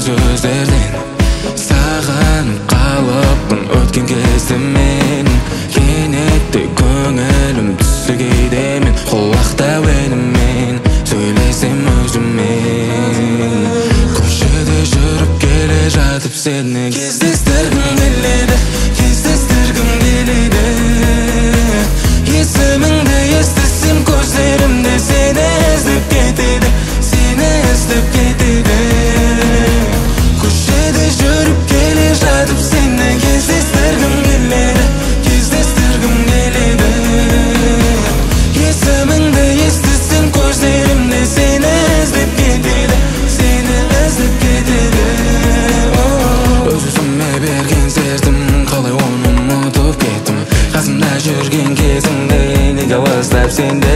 sözlerden sağanıp kalıpmın ötken kezde men kenetde köngülüm düşse geydemin kulakta benim söylesem özümen köşede жүрүп келе жатып seni кездестіргім келеді есіміңді естісем көздерімде сені іздеп кетеді көшеде жүріп келе жатып сені кездестіргім келеді есіміңді естісем көздерімде сені іздеп кетеді өзіме берген сертім қалай оны ұмытып кеттім қасымда жүрген кезіңде неге алыстап сенде